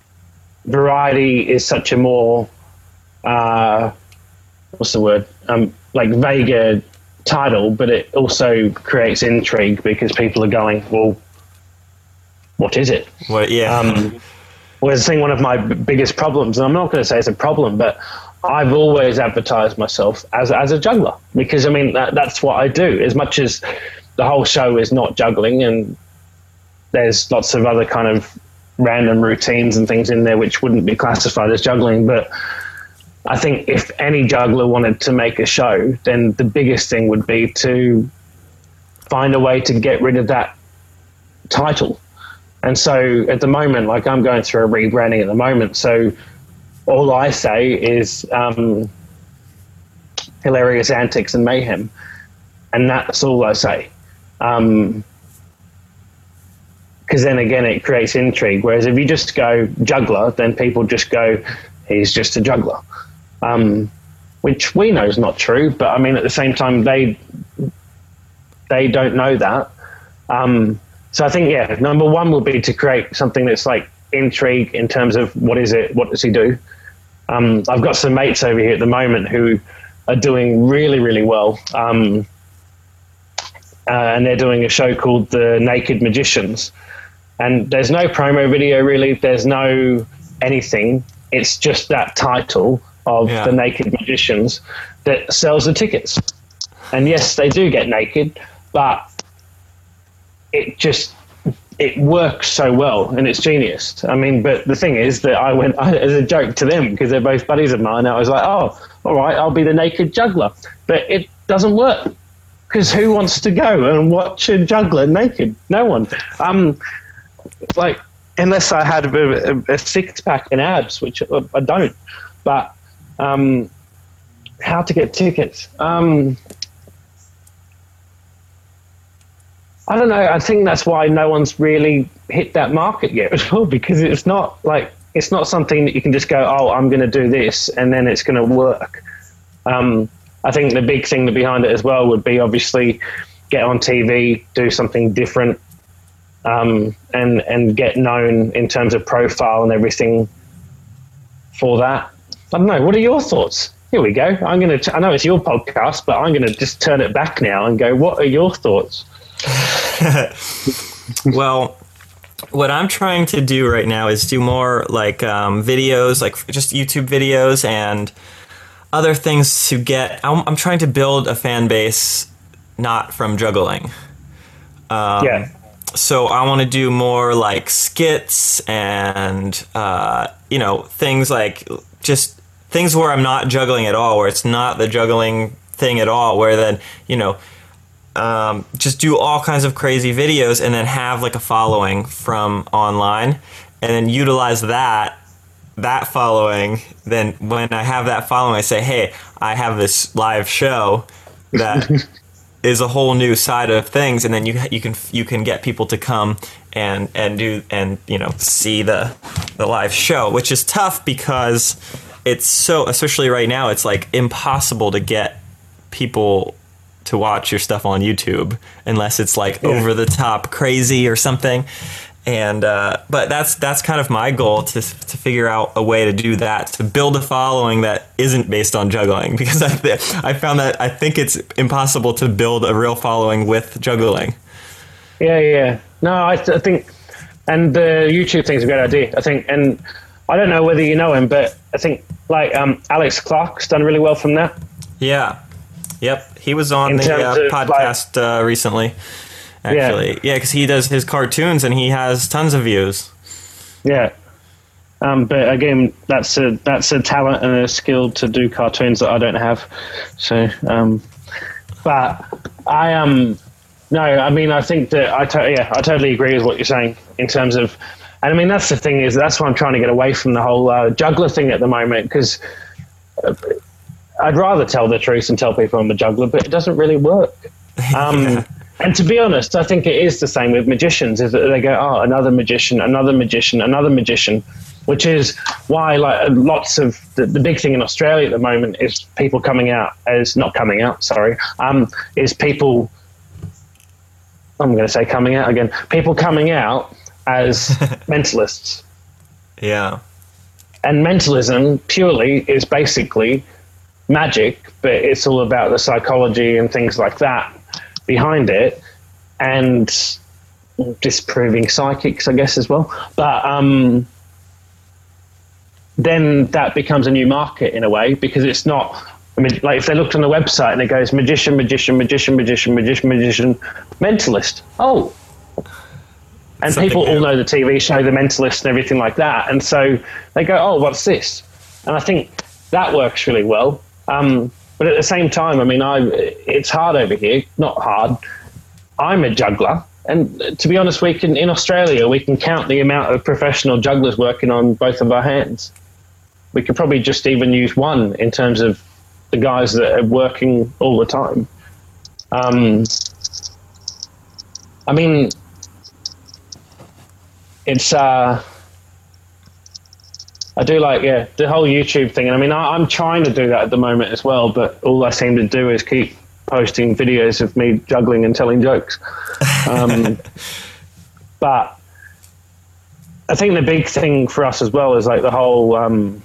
Speaker 3: variety is such a more, uh, what's the word? Um, like, vaguer title, but it also creates intrigue because people are going, well, what is it?
Speaker 2: What? Yeah.
Speaker 3: Um, Whereas I think one of my b- biggest problems, and I'm not going to say it's a problem, but I've always advertised myself as as a juggler because, I mean, that, that's what I do. As much as the whole show is not juggling and there's lots of other kind of random routines and things in there which wouldn't be classified as juggling, but I think if any juggler wanted to make a show, then the biggest thing would be to find a way to get rid of that title. And so at the moment, like, I'm going through a rebranding at the moment. So all I say is um, hilarious antics and mayhem. And that's all I say. Um, because then again, it creates intrigue. Whereas if you just go juggler, then people just go, he's just a juggler. Um, which we know is not true. But I mean, at the same time, they, they don't know that. Um, So I think, yeah, number one would be to create something that's like intrigue in terms of what is it, what does he do? Um, I've got some mates over here at the moment who are doing really, really well. Um, uh, and they're doing a show called The Naked Magicians. And there's no promo video, really. There's no anything. It's just that title of yeah. The Naked Magicians that sells the tickets. And yes, they do get naked, but it just, it works so well and it's genius. I mean, but the thing is that I went I, as a joke to them because they're both buddies of mine. I was like, oh, all right, I'll be the naked juggler. But it doesn't work because who wants to go and watch a juggler naked? No one. Um, like, unless I had a, a, a six pack and abs, which I don't. But um, how to get tickets? Um, I don't know. I think that's why no one's really hit that market yet as well, because it's not like, it's not something that you can just go, oh, I'm going to do this and then it's going to work. Um, I think the big thing behind it as well would be obviously get on T V, do something different, um, and, and get known in terms of profile and everything for that. I don't know. What are your thoughts? Here we go. I'm going to, I know it's your podcast, but I'm going to just turn it back now and go, what are your thoughts?
Speaker 2: Well, what I'm trying to do right now is do more like um, videos, like just YouTube videos and other things to get, I'm, I'm trying to build a fan base not from juggling. Um,
Speaker 3: yeah.
Speaker 2: So I want to do more like skits and, uh, you know, things like just things where I'm not juggling at all, where it's not the juggling thing at all, where then, you know, um, just do all kinds of crazy videos and then have like a following from online, and then utilize that that following. Then when I have that following, I say, hey, I have this live show that is a whole new side of things, and then you you can you can get people to come and and do and you know see the the live show, which is tough because it's so, especially right now, it's like impossible to get people to watch your stuff on YouTube unless it's like yeah. over the top crazy or something. And uh, but that's that's kind of my goal, to to figure out a way to do that, to build a following that isn't based on juggling, because I I found that I think it's impossible to build a real following with juggling. Yeah,
Speaker 3: yeah. No, I, I think, and the YouTube thing's a great idea. I think, and I don't know whether you know him, but I think like um, Alex Clark's done really well from that.
Speaker 2: Yeah. Yep. He was on In the uh, podcast like, uh, recently. Actually, yeah, because yeah, he does his cartoons and he has tons of views.
Speaker 3: Yeah, um, but again, that's a that's a talent and a skill to do cartoons that I don't have. So, um, but I um no, I mean I think that I to- yeah I totally agree with what you're saying in terms of, and I mean that's the thing is that's why I'm trying to get away from the whole uh, juggler thing at the moment, because Uh, I'd rather tell the truth and tell people I'm a juggler, but it doesn't really work. Um, yeah. And to be honest, I think it is the same with magicians, is that they go, oh, another magician, another magician, another magician, which is why like lots of the, the big thing in Australia at the moment is people coming out as, not coming out, sorry, um, is people, I'm going to say coming out again, people coming out as mentalists.
Speaker 2: Yeah.
Speaker 3: And mentalism purely is basically magic, but it's all about the psychology and things like that behind it, and disproving psychics, I guess, as well. But um, then that becomes a new market in a way, because it's not, I mean, like if they looked on the website and it goes magician, magician, magician, magician, magician, magician, mentalist. Oh. And Something people new. all know the T V show, The Mentalist, and everything like that. And so they go, oh, what's this? And I think that works really well. Um, but at the same time, I mean, I it's hard over here. Not hard. I'm a juggler. And to be honest, we can in Australia, we can count the amount of professional jugglers working on both of our hands. We could probably just even use one in terms of the guys that are working all the time. Um, I mean, it's... Uh, I do like, yeah, the whole YouTube thing. And I mean, I, I'm trying to do that at the moment as well, but all I seem to do is keep posting videos of me juggling and telling jokes. Um, but I think the big thing for us as well is like the whole, um,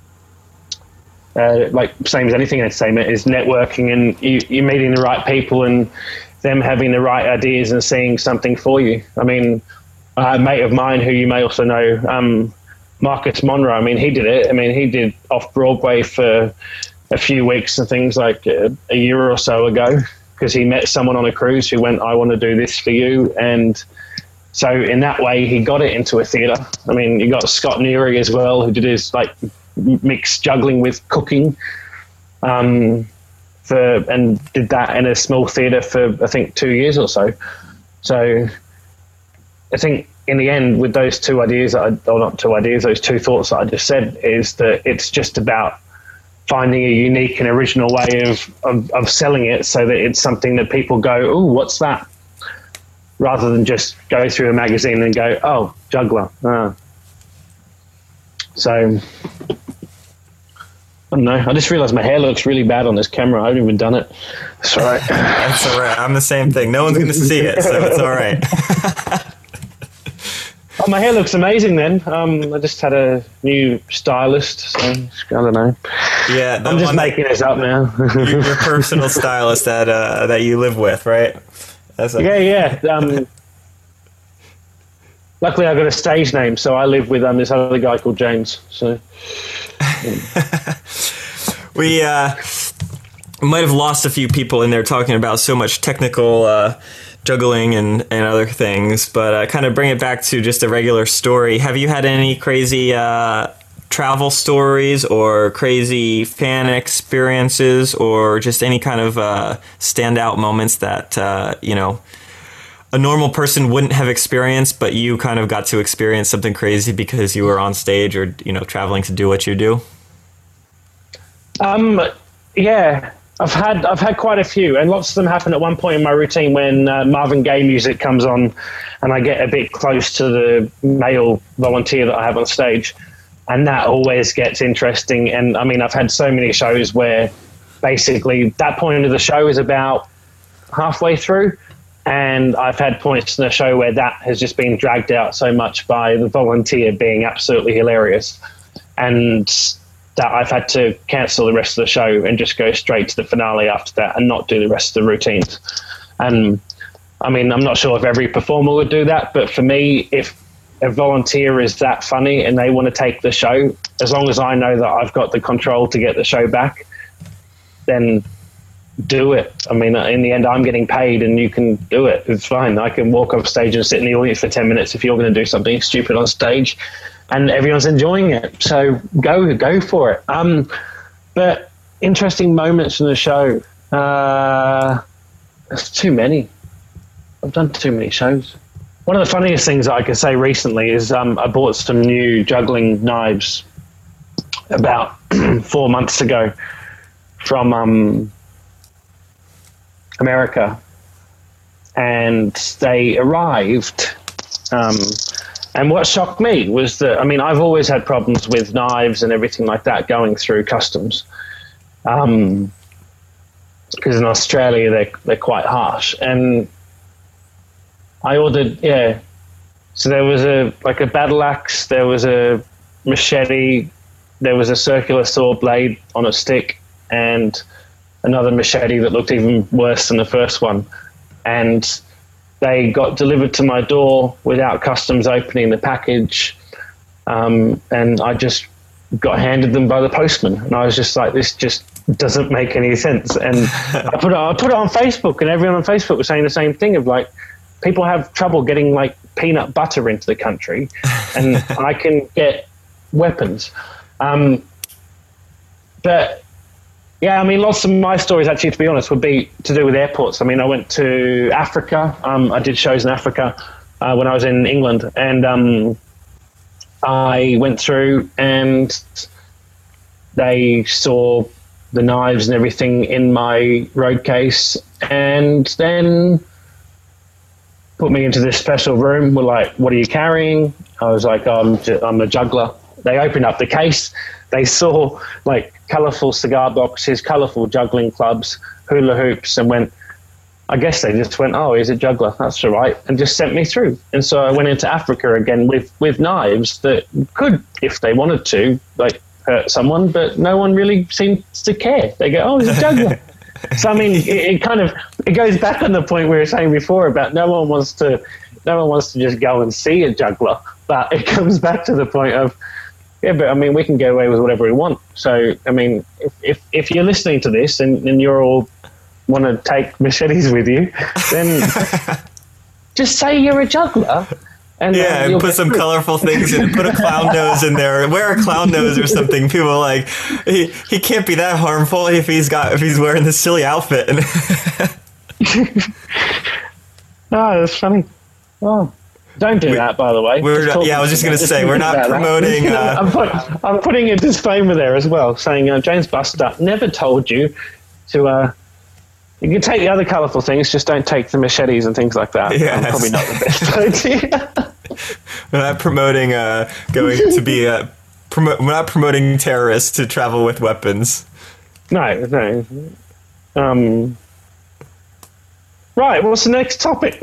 Speaker 3: uh, like same as anything entertainment, is networking, and you, you're meeting the right people and them having the right ideas and seeing something for you. I mean, a mate of mine who you may also know, um, Marcus Monroe, I mean, he did it. I mean, he did Off-Broadway for a few weeks and things like a, a year or so ago, because he met someone on a cruise who went, I want to do this for you. And so in that way, he got it into a theatre. I mean, you got Scott Neary as well, who did his like mixed juggling with cooking, um, for and did that in a small theatre for, I think, two years or so. So I think in the end, with those two ideas, that I, or not two ideas, those two thoughts that I just said, is that it's just about finding a unique and original way of, of, of selling it so that it's something that people go, oh, what's that? Rather than just go through a magazine and go, oh, juggler. Ah. So, I don't know. I just realised my hair looks really bad on this camera. I haven't even done it. It's all right.
Speaker 2: That's all right. I'm the same thing. No one's going to see it, so it's all right.
Speaker 3: Oh, my hair looks amazing then. Um, I just had a new stylist, so I don't know.
Speaker 2: Yeah,
Speaker 3: I'm just making this up now.
Speaker 2: Your personal stylist that uh, that you live with, right?
Speaker 3: That's a- yeah, yeah. Um, luckily, I got a stage name, so I live with um, this other guy called James. So
Speaker 2: we uh, might have lost a few people in there talking about so much technical Uh, juggling and, and other things, but uh, kind of bring it back to just a regular story. Have you had any crazy uh, travel stories or crazy fan experiences or just any kind of uh, standout moments that, uh, you know, a normal person wouldn't have experienced, but you kind of got to experience something crazy because you were on stage or, you know, traveling to do what you do?
Speaker 3: Um, yeah, I've had I've had quite a few, and lots of them happen at one point in my routine when uh, Marvin Gaye music comes on, and I get a bit close to the male volunteer that I have on stage, and that always gets interesting. And I mean, I've had so many shows where basically that point of the show is about halfway through, and I've had points in the show where that has just been dragged out so much by the volunteer being absolutely hilarious, and that I've had to cancel the rest of the show and just go straight to the finale after that and not do the rest of the routines. And I mean, I'm not sure if every performer would do that, but for me, if a volunteer is that funny and they want to take the show, as long as I know that I've got the control to get the show back, then do it. I mean, in the end, I'm getting paid and you can do it. It's fine. I can walk off stage and sit in the audience for ten minutes if you're going to do something stupid on stage, and everyone's enjoying it. So go, go for it. Um, but interesting moments in the show. Uh, there's too many. I've done too many shows. One of the funniest things that I could say recently is um, I bought some new juggling knives about four months ago from um, America, and they arrived. Um, And what shocked me was that, I mean, I've always had problems with knives and everything like that going through customs. Um, because in Australia, they're, they're quite harsh. And I ordered, yeah. So there was a, like a battle axe, there was a machete, there was a circular saw blade on a stick, and another machete that looked even worse than the first one. And they got delivered to my door without customs opening the package, um, and I just got handed them by the postman. And I was just like, this just doesn't make any sense. And I put it, I put it on Facebook, and everyone on Facebook was saying the same thing of like, people have trouble getting like peanut butter into the country, and I can get weapons. Um, but yeah, I mean, lots of my stories, actually, to be honest, would be to do with airports. I mean, I went to Africa. Um, I did shows in Africa uh, when I was in England. And um, I went through and they saw the knives and everything in my road case, and then put me into this special room. We're like, what are you carrying? I was like, oh, I'm, ju- I'm a juggler. They opened up the case. They saw like colourful cigar boxes, colourful juggling clubs, hula hoops, and went, I guess they just went, oh, he's a juggler, that's all right, and just sent me through. And so I went into Africa again with, with knives that could, if they wanted to, like hurt someone, but no one really seemed to care. They go, oh, he's a juggler. So, I mean, it, it kind of, it goes back on the point we were saying before about no one wants to, no one wants to just go and see a juggler, but it comes back to the point of, yeah, but I mean, we can get away with whatever we want. So, I mean, if if, if you're listening to this and, and you're all want to take machetes with you, then just say you're a juggler. And
Speaker 2: yeah,
Speaker 3: uh,
Speaker 2: and put some colorful things in it. Put a clown nose in there. Wear a clown nose or something. People are like, he he can't be that harmful if he's got if he's wearing this silly outfit.
Speaker 3: Oh, that's funny. Oh. Don't do we, that, by the way.
Speaker 2: We're not, yeah, I was just going to say, we're not promoting... Uh,
Speaker 3: I'm, put, I'm putting a disclaimer there as well, saying uh, James Buster never told you to... Uh, you can take the other colourful things, just don't take the machetes and things like that.
Speaker 2: Yes.
Speaker 3: Um, probably not the best idea.
Speaker 2: We're not promoting uh, going to be... Uh, promo- we're not promoting terrorists to travel with weapons.
Speaker 3: No, no. Um, right, what's the next topic?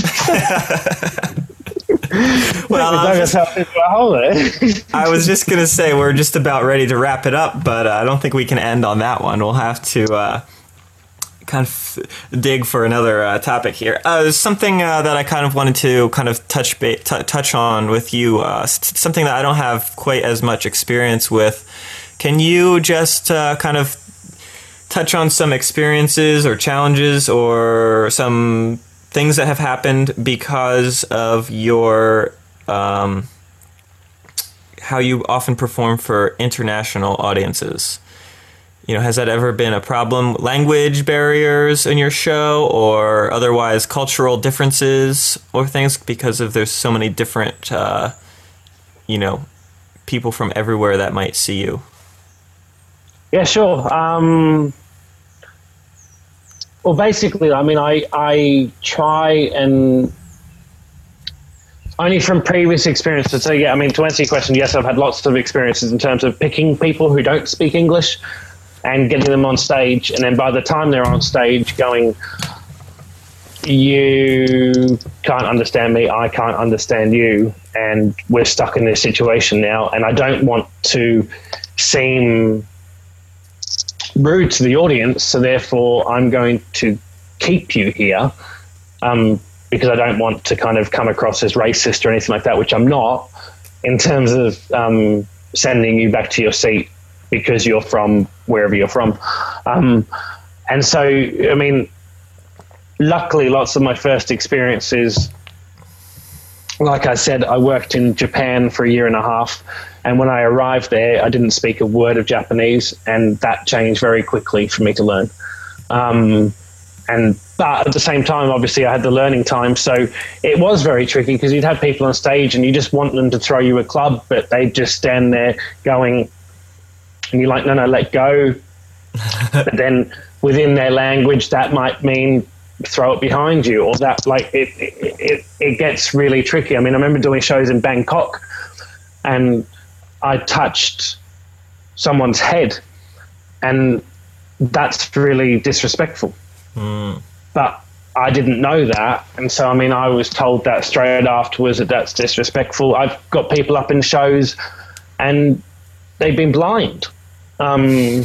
Speaker 2: Well, I was, just, I was just going to say we're just about ready to wrap it up, but uh, I don't think we can end on that one. We'll have to uh, kind of dig for another uh, topic here. Uh, there's something uh, that I kind of wanted to kind of touch ba- t- touch on with you, uh, something that I don't have quite as much experience with. Can you just uh, kind of touch on some experiences or challenges or some things that have happened because of your um, how you often perform for international audiences. You know, has that ever been a problem? Language barriers in your show, or otherwise cultural differences or things, because of there's so many different, uh, you know, people from everywhere that might see you?
Speaker 3: Yeah, sure. Um, well, basically, I mean, I I try and only from previous experiences. So yeah, I mean, to answer your question, yes, I've had lots of experiences in terms of picking people who don't speak English and getting them on stage, and then by the time they're on stage going, you can't understand me, I can't understand you, and we're stuck in this situation now, and I don't want to seem rude to the audience, so therefore I'm going to keep you here, um, because I don't want to kind of come across as racist or anything like that, which I'm not, in terms of um, sending you back to your seat because you're from wherever you're from. Um, and so, I mean, luckily, lots of my first experiences, like I said, I worked in Japan for a year and a half. And when I arrived there, I didn't speak a word of Japanese, and that changed very quickly for me to learn. Um, and but at the same time, obviously, I had the learning time. So it was very tricky because you'd have people on stage and you just want them to throw you a club, but they just stand there going, and you're like, no, no, let go. But then within their language, that might mean throw it behind you, or that, like, it, it, it, it gets really tricky. I mean, I remember doing shows in Bangkok and I touched someone's head, and that's really disrespectful. Mm. But I didn't know that. And so, I mean, I was told that straight afterwards, that that's disrespectful. I've got people up in shows and they've been blind. Um,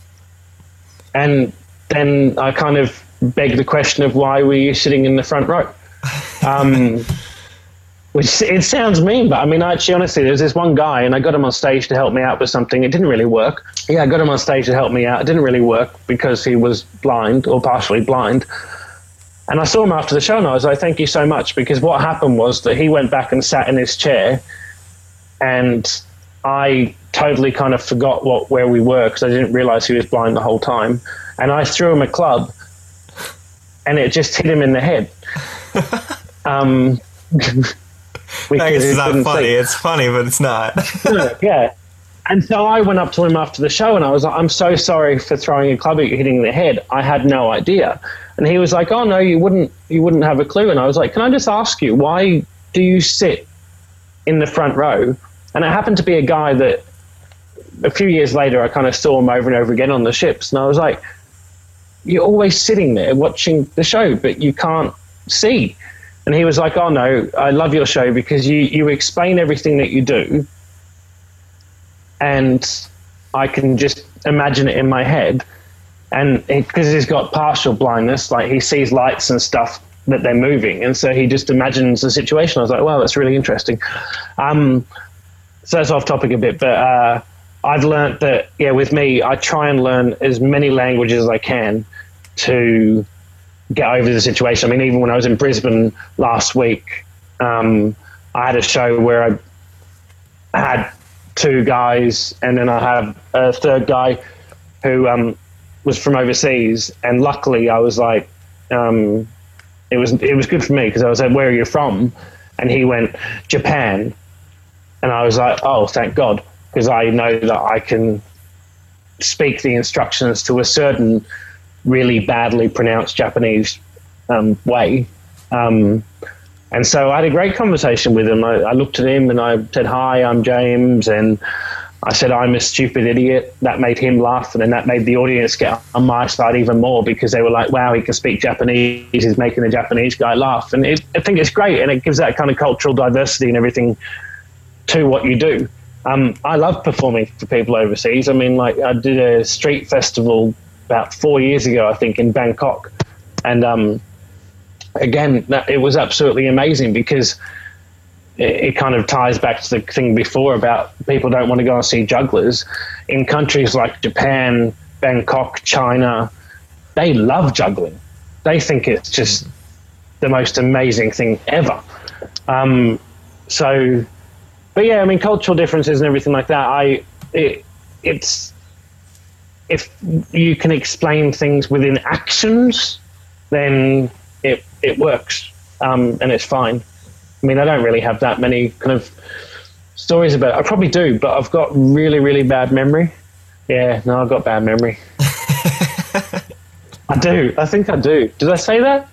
Speaker 3: and then I kind of beg the question of why were you sitting in the front row? Um, which it sounds mean, but I mean, actually, honestly, there's this one guy and I got him on stage to help me out with something. It didn't really work. Yeah, I got him on stage to help me out. It didn't really work because he was blind or partially blind. And I saw him after the show and I was like, thank you so much. Because what happened was that he went back and sat in his chair, and I totally kind of forgot what where we were because I didn't realize he was blind the whole time. And I threw him a club and it just hit him in the head. um,
Speaker 2: I guess it's not funny. See. It's funny, but it's not.
Speaker 3: Yeah. And so I went up to him after the show and I was like, I'm so sorry for throwing a club at you, hitting the head. I had no idea. And he was like, oh, no, you wouldn't, you wouldn't have a clue. And I was like, can I just ask you, why do you sit in the front row? And it happened to be a guy that a few years later I kind of saw him over and over again on the ships. And I was like, you're always sitting there watching the show, but you can't see. And he was like, oh, no, I love your show because you, you explain everything that you do, and I can just imagine it in my head. And because he's got partial blindness, like he sees lights and stuff that they're moving, and so he just imagines the situation. I was like, wow, that's really interesting. Um, so that's off topic a bit, but uh, I've learned that, yeah, with me, I try and learn as many languages as I can to get over the situation. I mean, even when I was in Brisbane last week, um, I had a show where I had two guys and then I had a third guy who um, was from overseas. And luckily I was like, um, it was, it was good for me because I was like, where are you from? And he went, Japan. And I was like, oh, thank God, because I know that I can speak the instructions to a certain really badly pronounced Japanese um, way. Um, and so I had a great conversation with him. I, I looked at him and I said, hi, I'm James. And I said, I'm a stupid idiot. That made him laugh. And then that made the audience get on my side even more because they were like, wow, he can speak Japanese. He's making the Japanese guy laugh. And it, I think it's great. And it gives that kind of cultural diversity and everything to what you do. Um, I love performing for people overseas. I mean, like I did a street festival about four years ago, I think, in Bangkok. And um, again, that, it was absolutely amazing because it, it kind of ties back to the thing before about people don't want to go and see jugglers. In countries like Japan, Bangkok, China, they love juggling. They think it's just the most amazing thing ever. Um, so but yeah, I mean, cultural differences and everything like that. I it, it's if you can explain things within actions, then it it works, um, and it's fine. I mean, I don't really have that many kind of stories about it. I probably do, but I've got really, really bad memory. Yeah, no, I've got bad memory. I do. I think I do. Did I say that?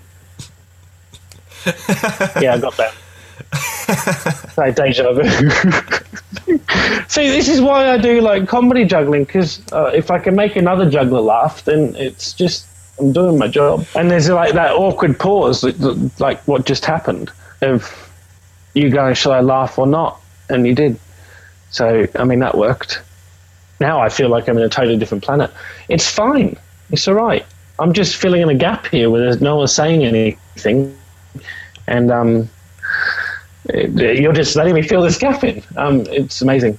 Speaker 3: Yeah, I got that. Like deja vu. See, this is why I do like comedy juggling, because uh, if I can make another juggler laugh, then it's just, I'm doing my job. And there's like that awkward pause, like what just happened, of you going, shall I laugh or not? And you did. So, I mean, that worked. Now I feel like I'm in a totally different planet. It's fine. It's all right. I'm just filling in a gap here where there's no one saying anything. And um, it, you're just letting me fill this gap in. Um, it's amazing.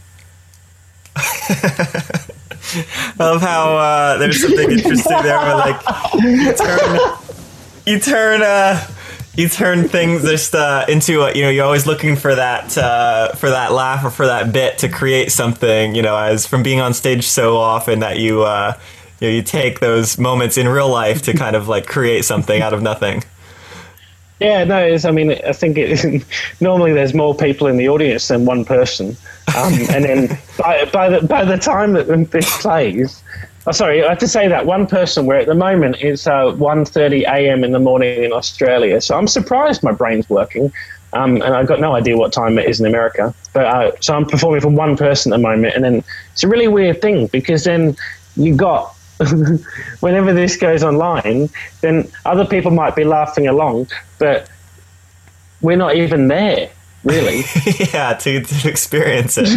Speaker 2: I love how uh, there's something interesting there where, like, you turn... You turn uh, You turn things just uh, into a, you know, you're always looking for that uh, for that laugh or for that bit to create something, you know, as from being on stage so often that you uh, you know, you take those moments in real life to kind of like create something out of nothing.
Speaker 3: Yeah, no, it's, I mean, I think it, normally there's more people in the audience than one person, um, and then by, by the by the time that this plays. Oh, sorry, I have to say that one person, where at the moment it's uh, one thirty a.m. in the morning in Australia. So I'm surprised my brain's working, um, and I've got no idea what time it is in America. But uh, so I'm performing for one person at the moment, and then it's a really weird thing, because then you got, whenever this goes online, then other people might be laughing along, but we're not even there, really.
Speaker 2: Yeah, to, to experience it.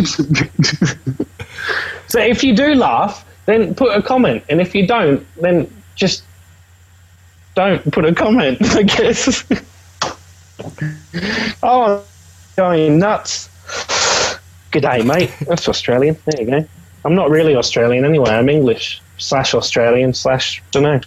Speaker 3: So if you do laugh, then put a comment, and if you don't, then just don't put a comment, I guess. Oh, I'm going nuts. G'day, mate. That's Australian. There you go. I'm not really Australian anyway. I'm English slash Australian slash, don't know.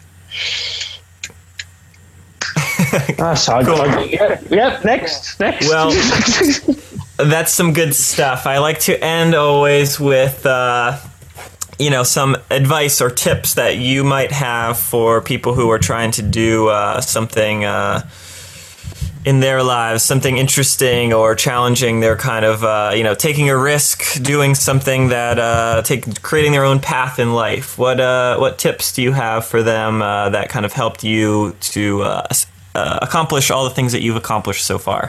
Speaker 3: Ah, so
Speaker 2: cool.
Speaker 3: I, yeah, yeah, next, next.
Speaker 2: Well, that's some good stuff. I like to end always with... Uh, you know, some advice or tips that you might have for people who are trying to do uh, something uh, in their lives, something interesting or challenging. They're kind of, uh, you know, taking a risk, doing something that, uh, take, creating their own path in life. What, uh, what tips do you have for them uh, that kind of helped you to uh, uh, accomplish all the things that you've accomplished so far?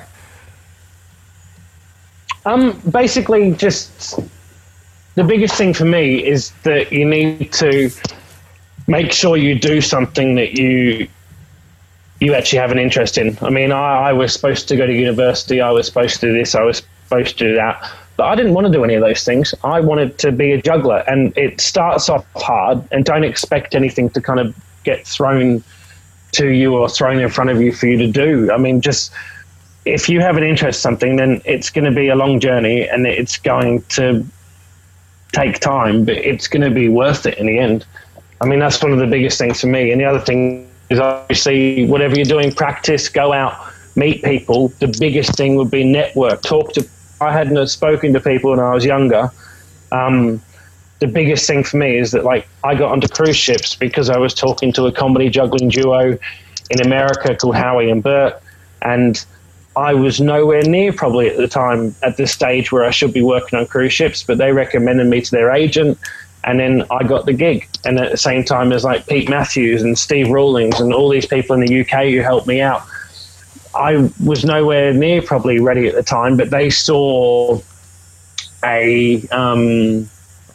Speaker 3: Um, basically, just... The biggest thing for me is that you need to make sure you do something that you you actually have an interest in. I mean, I, I was supposed to go to university, I was supposed to do this, I was supposed to do that, but I didn't want to do any of those things. I wanted to be a juggler, and it starts off hard, and don't expect anything to kind of get thrown to you or thrown in front of you for you to do. I mean, just if you have an interest in something, then it's going to be a long journey, and it's going to take time, but it's going to be worth it in the end. I mean, that's one of the biggest things for me. And the other thing is, obviously, whatever you're doing, practice, go out, meet people. The biggest thing would be network. Talk to. I hadn't spoken to people when I was younger. Um, the biggest thing for me is that, like, I got onto cruise ships because I was talking to a comedy juggling duo in America called Howie and Bert, and I was nowhere near probably at the time at the stage where I should be working on cruise ships, but they recommended me to their agent, and then I got the gig. And at the same time, there's like Pete Matthews and Steve Rawlings and all these people in the U K who helped me out. I was nowhere near probably ready at the time, but they saw a um,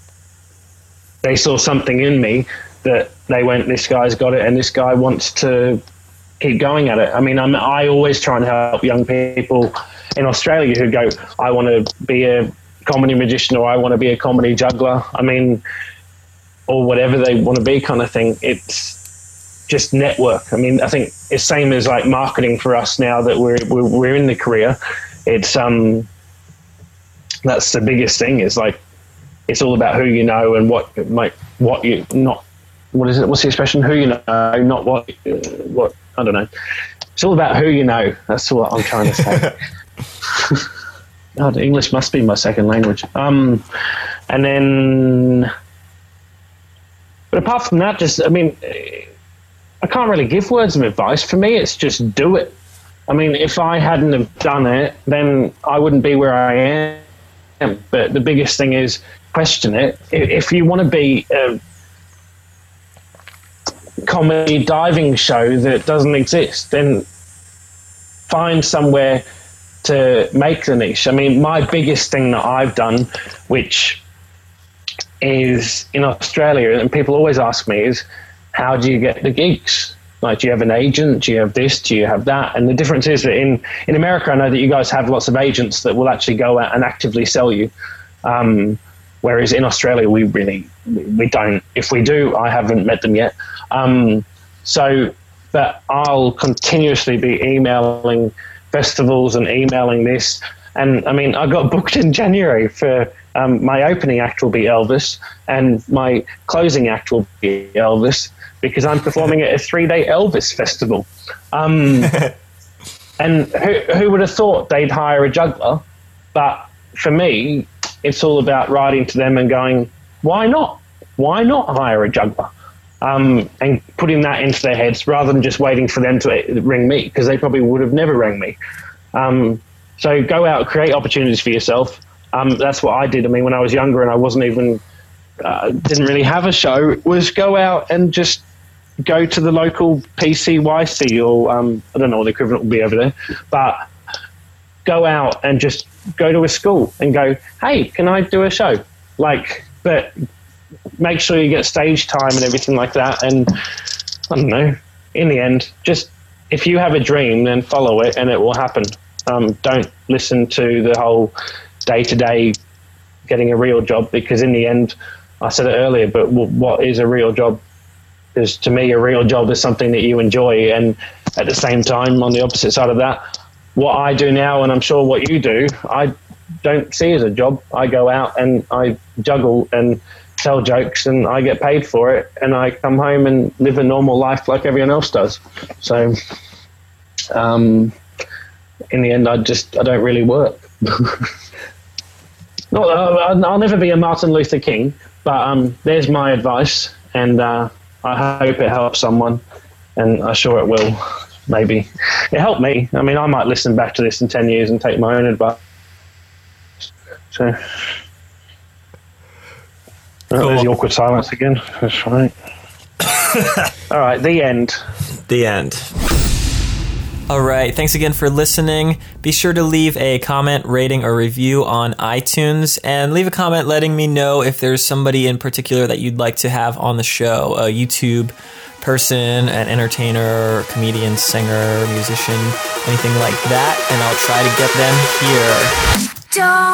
Speaker 3: they saw something in me that they went, this guy's got it, and this guy wants to keep going at it. I mean, I'm, I always try and help young people in Australia who go, I want to be a comedy magician, or I want to be a comedy juggler. I mean, or whatever they want to be, kind of thing. It's just network. I mean, I think it's same as like marketing for us now that we're we're, we're in the career. It's um, that's the biggest thing. Is like, it's all about who you know and what might what you not. What is it? What's the expression? Who you know, not what. Uh, what I don't know. It's all about who you know. That's what I'm trying to say. God, English must be my second language. Um, and then, but apart from that, just I mean, I can't really give words of advice. For me, it's just do it. I mean, if I hadn't have done it, then I wouldn't be where I am. But the biggest thing is question it. If you want to be a comedy diving show that doesn't exist, then find somewhere to make the niche. I mean, my biggest thing that I've done, which is in Australia, and people always ask me, is how do you get the gigs? Like, do you have an agent? Do you have this? Do you have that? And the difference is that in, in America, I know that you guys have lots of agents that will actually go out and actively sell you. Um, whereas in Australia, we really, we don't. If we do, I haven't met them yet. Um, so, but I'll continuously be emailing festivals and emailing this. And I mean, I got booked in January for um, my opening act will be Elvis and my closing act will be Elvis, because I'm performing at a three-day Elvis festival. Um, and who, who would have thought they'd hire a juggler? But for me, it's all about writing to them and going, why not? Why not hire a juggler? Um, and putting that into their heads rather than just waiting for them to ring me, because they probably would have never rang me. Um, so go out, create opportunities for yourself. Um, that's what I did. I mean, when I was younger and I wasn't even, uh, didn't really have a show, was go out and just go to the local P C Y C or um, I don't know what the equivalent will be over there, but go out and just go to a school and go, hey, can I do a show? Like, but make sure you get stage time and everything like that. And I don't know, in the end, just if you have a dream, then follow it and it will happen. Um, don't listen to the whole day-to-day getting a real job, because in the end, I said it earlier, but w- what is a real job? Because to me, a real job is something that you enjoy. And at the same time, on the opposite side of that, what I do now, and I'm sure what you do, I don't see as a job. I go out and I juggle and tell jokes and I get paid for it, and I come home and live a normal life like everyone else does. So um, in the end, I just, I don't really work. Not, I'll, I'll never be a Martin Luther King, but um, there's my advice, and uh, I hope it helps someone, and I'm sure it will. Maybe it helped me. I mean, I might listen back to this in ten years and take my own advice. So, cool. Oh, there's the awkward silence again. That's right. All right, the end.
Speaker 2: The end. All right, thanks again for listening. Be sure to leave a comment, rating, or review on iTunes, and leave a comment letting me know if there's somebody in particular that you'd like to have on the show, a YouTube person, an entertainer, comedian, singer, musician, anything like that, and I'll try to get them here. Don't